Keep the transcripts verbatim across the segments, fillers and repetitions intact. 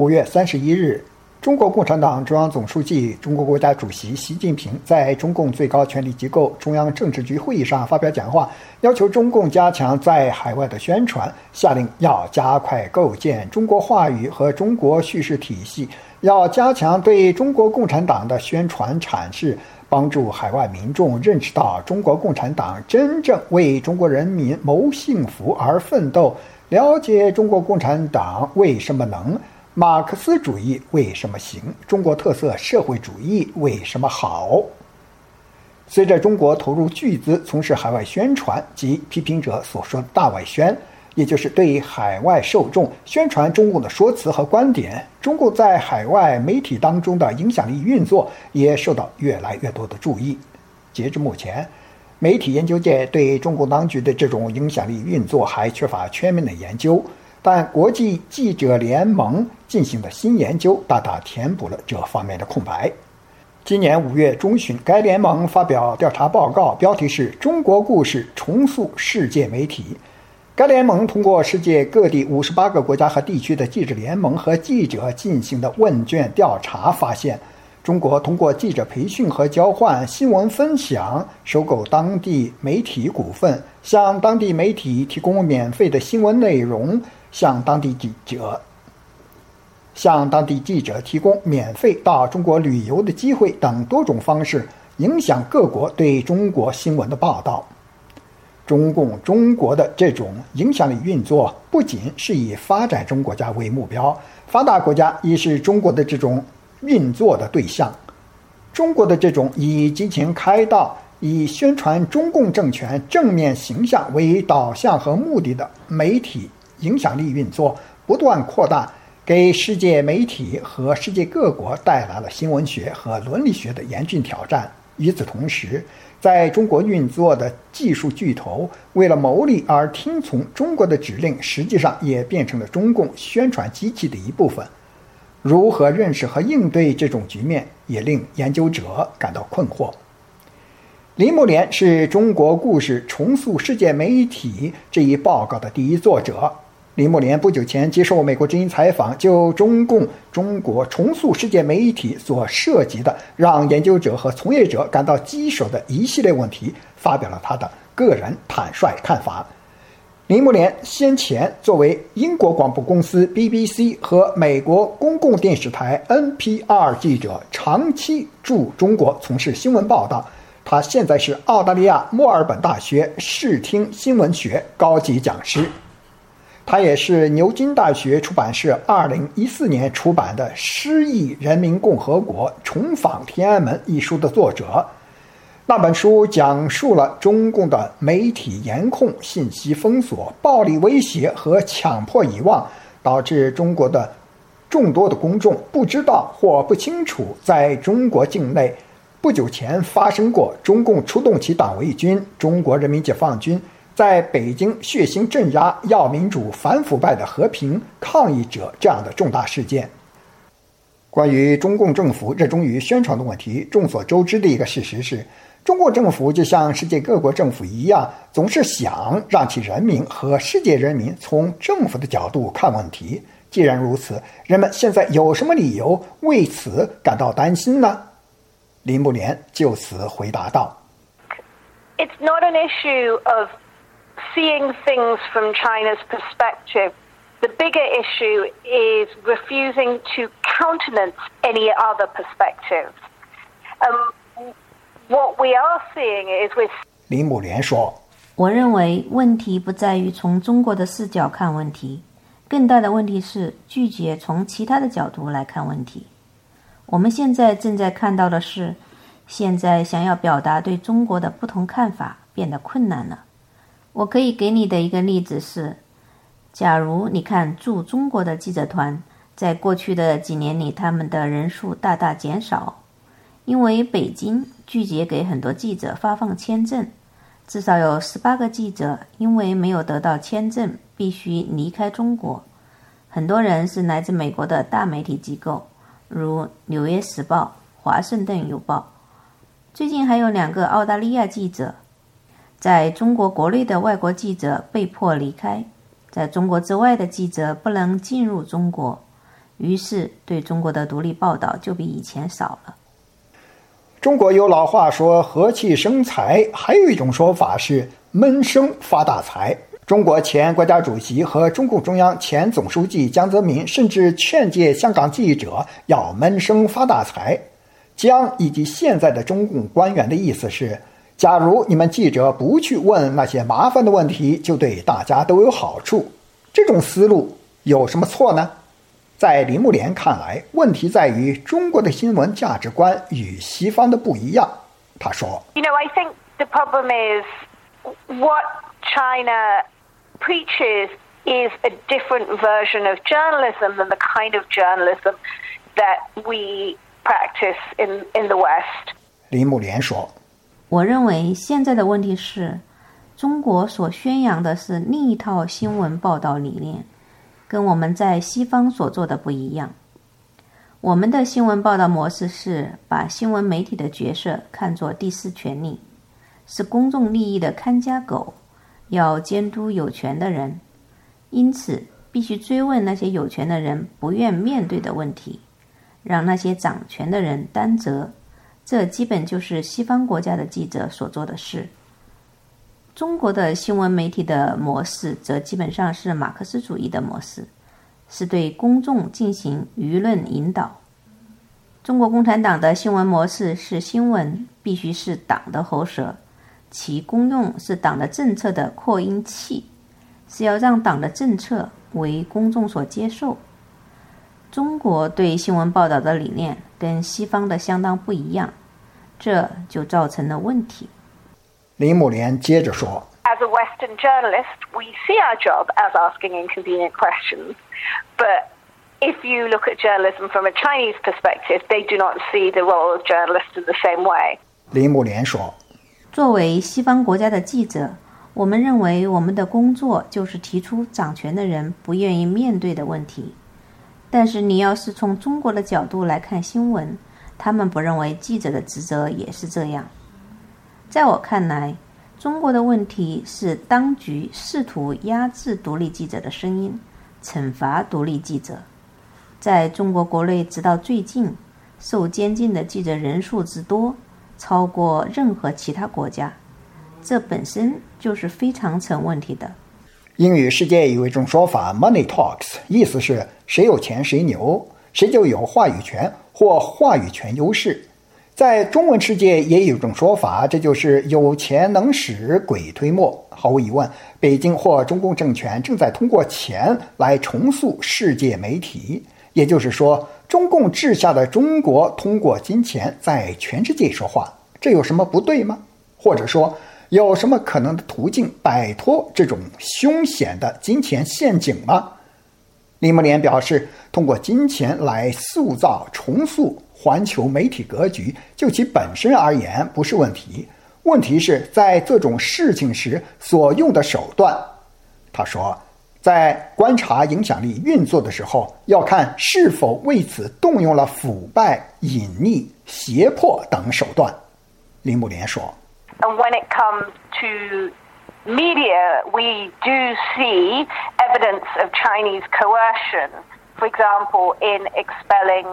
五月三十一日，中国共产党中央总书记、中国国家主席习近平在中共最高权力机构中央政治局会议上发表讲话，要求中共加强在海外的宣传，下令要加快构建中国话语和中国叙事体系，要加强对中国共产党的宣传阐释，帮助海外民众认识到中国共产党真正为中国人民谋幸福而奋斗，了解中国共产党为什么能，马克思主义为什么行，中国特色社会主义为什么好。随着中国投入巨资从事海外宣传及批评者所说的大外宣，也就是对海外受众宣传中共的说辞和观点，中共在海外媒体当中的影响力运作也受到越来越多的注意。截至目前，媒体研究界对中共当局的这种影响力运作还缺乏全面的研究，但国际记者联盟进行的新研究大大填补了这方面的空白。今年五月中旬，该联盟发表调查报告，标题是《中国故事重塑世界媒体》。该联盟通过世界各地五十八个国家和地区的记者联盟和记者进行的问卷调查发现，中国通过记者培训和交换、新闻分享、收购当地媒体股份，向当地媒体提供免费的新闻内容，向当地记者向当地记者提供免费到中国旅游的机会等多种方式，影响各国对中国新闻的报道。中共中国的这种影响力运作不仅是以发展中国家为目标，发达国家也是中国的这种运作的对象。中国的这种以激情开道、以宣传中共政权正面形象为导向和目的的媒体影响力运作不断扩大，给世界媒体和世界各国带来了新闻学和伦理学的严峻挑战。与此同时，在中国运作的技术巨头为了牟利而听从中国的指令，实际上也变成了中共宣传机器的一部分。如何认识和应对这种局面，也令研究者感到困惑。林木莲是中国故事重塑世界媒体这一报告的第一作者。林木莲不久前接受美国之音采访，就中共中国重塑世界媒体所涉及的让研究者和从业者感到棘手的一系列问题，发表了他的个人坦率看法。林木莲先前作为英国广播公司 B B C 和美国公共电视台 N P R 记者，长期驻中国从事新闻报道。他现在是澳大利亚墨尔本大学视听新闻学高级讲师。他也是牛津大学出版社二零一四年出版的《失忆人民共和国重访天安门》一书的作者。那本书讲述了中共的媒体严控、信息封锁、暴力威胁和强迫遗忘，导致中国的众多的公众不知道或不清楚，在中国境内不久前发生过中共出动其党卫军、中国人民解放军在北京血腥镇压要民主、反腐败的和平抗议者这样的重大事件。关于中共政府热衷于宣传的问题，众所周知的一个事实是，中国政府就像世界各国政府一样，总是想让其人民和世界人民从政府的角度看问题。既然如此，人们现在有什么理由为此感到担心呢？林木莲就此回答道： It's not an issue of seeing things from China's perspective. The bigger issue is refusing to countenance any other perspectives. Um, what we are seeing is with 林木莲说， 我认为问题不在于从中国的视角看问题，更大的问题是拒绝从其他的角度来看问题。我们现在正在看到的是，现在想要表达对中国的不同看法变得困难了。我可以给你的一个例子是，假如你看驻中国的记者团，在过去的几年里，他们的人数大大减少，因为北京拒绝给很多记者发放签证，至少有十八个记者因为没有得到签证，必须离开中国。很多人是来自美国的大媒体机构，如《纽约时报》、《华盛顿邮报》。最近还有两个澳大利亚记者。在中国国内的外国记者被迫离开，在中国之外的记者不能进入中国， 于是对中国的独立报道就比以前少了。 中国有老话说和气生财，还有一种说法是闷声发大财。中国前国家主席和中共中央前总书记江泽民甚至劝诫香港记者要闷声发大财。江以及现在的中共官员的意思是，假如你们记者不去问那些麻烦的问题，就对大家都有好处。这种思路有什么错呢？在林木莲看来，问题在于中国的新闻价值观与西方的不一样。他说 You know, I think the problem is what China preaches is a different version of journalism than the kind of journalism that we practice in, in the West. 林木莲说， 我认为现在的问题是，中国所宣扬的是另一套新闻报道理念，跟我们在西方所做的不一样。我们的新闻报道模式是把新闻媒体的角色看作第四权力，是公众利益的看家狗，要监督有权的人，因此必须追问那些有权的人不愿面对的问题，让那些掌权的人担责。这基本就是西方国家的记者所做的事。中国的新闻媒体的模式则基本上是马克思主义的模式，是对公众进行舆论引导。中国共产党的新闻模式是新闻必须是党的喉舌，其功用是党的政策的扩音器，是要让党的政策为公众所接受。中国对新闻报道的理念跟西方的相当不一样，这就造成了问题。 林木莲接着说 As a Western journalist, we see our job as asking inconvenient questions. But if you look at journalism from a Chinese perspective, they do not see the role of journalists in the same way. 林木莲说， 作为西方国家的记者，我们认为我们的工作就是提出掌权的人不愿意面对的问题。但是你要是从中国的角度来看新闻，他们不认为记者的职责也是这样。在我看来，中国的问题是当局试图压制独立记者的声音，惩罚独立记者。在中国国内直到最近，受监禁的记者人数之多，超过任何其他国家，这本身就是非常成问题的。 英语世界有一种说法 Money Talks， 意思是谁有钱谁牛，谁就有话语权或话语权优势。在中文世界也有一种说法，这就是有钱能使鬼推磨。毫无疑问，北京或中共政权正在通过钱来重塑世界媒体，也就是说，中共治下的中国通过金钱在全世界说话，这有什么不对吗？或者说有什么可能的途径摆脱这种凶险的金钱陷阱吗？林木莲表示，通过金钱来塑造重塑环球媒体格局，就其本身而言不是问题，问题是在这种事情时所用的手段。他说，在观察影响力运作的时候，要看是否为此动用了腐败、隐匿、胁迫等手段。林木莲说， And when it comes to media, we do see evidence of Chinese coercion, for example, in expelling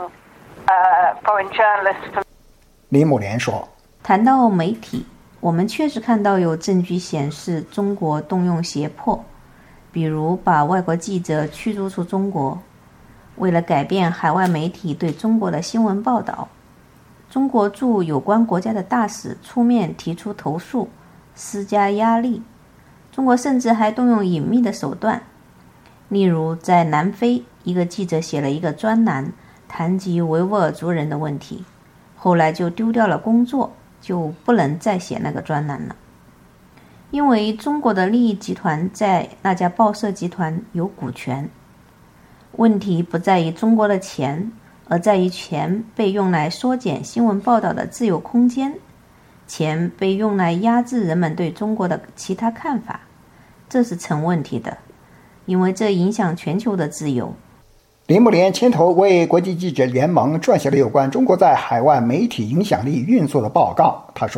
uh, foreign journalists from... 林木莲说， 谈到媒体，我们确实看到有证据显示中国动用胁迫，比如把外国记者驱逐出中国。为了改变海外媒体对中国的新闻报道，中国驻有关国家的大使出面提出投诉，施加压力。中国甚至还动用隐秘的手段，例如在南非，一个记者写了一个专栏谈及维吾尔族人的问题，后来就丢掉了工作，就不能再写那个专栏了。因为中国的利益集团在那家报社集团有股权。问题不在于中国的钱，而在于钱被用来缩减新闻报道的自由空间，钱被用来压制人们对中国的其他看法，这是成问题的，因为这影响全球的自由。 林木莲牵头为国际记者联盟撰写了有关中国在海外媒体影响力运作的报告。他说，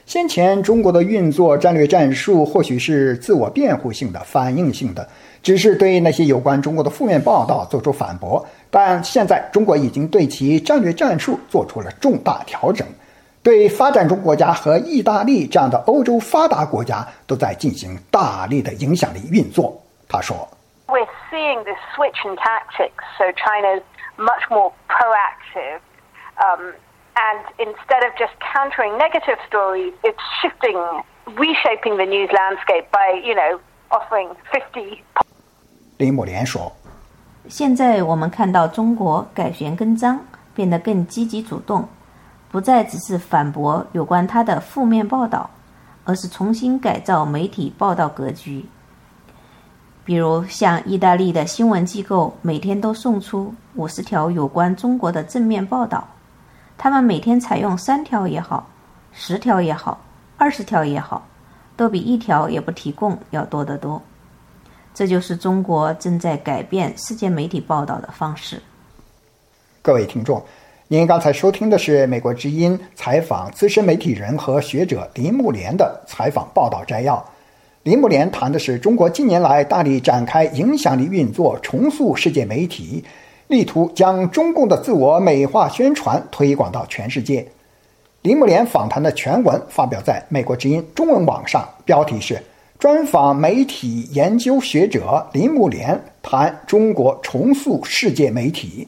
先前中国的运作战略战术或许是自我辩护性的、反应性的，只是对那些有关中国的负面报道做出反驳，但现在中国已经对其战略战术做出了重大调整，对发展中国家和意大利这样的欧洲发达国家都在进行大力的影响力运作。他说 We're seeing this switch in tactics, so China's much more proactive, um, and instead of just countering negative stories, it's shifting, reshaping the news landscape by, you know, offering fifty. 林姆连说， 现在我们看到中国改弦更张，变得更积极主动，不再只是反驳有关它的负面报道，而是重新改造媒体报道格局。比如像意大利的新闻机构每天都送出五十条有关中国的正面报道，他们每天采用三条也好，十条也好，二十条也好，都比一条也不提供要多得多。这就是中国正在改变世界媒体报道的方式。 各位听众，您刚才收听的是美国之音采访资深媒体人和学者林木莲的采访报道摘要。林木莲谈的是中国近年来大力展开影响力运作，重塑世界媒体，力图将中共的自我美化宣传推广到全世界。林木莲访谈的全文发表在美国之音中文网上，标题是专访媒体研究学者林木莲谈中国重塑世界媒体。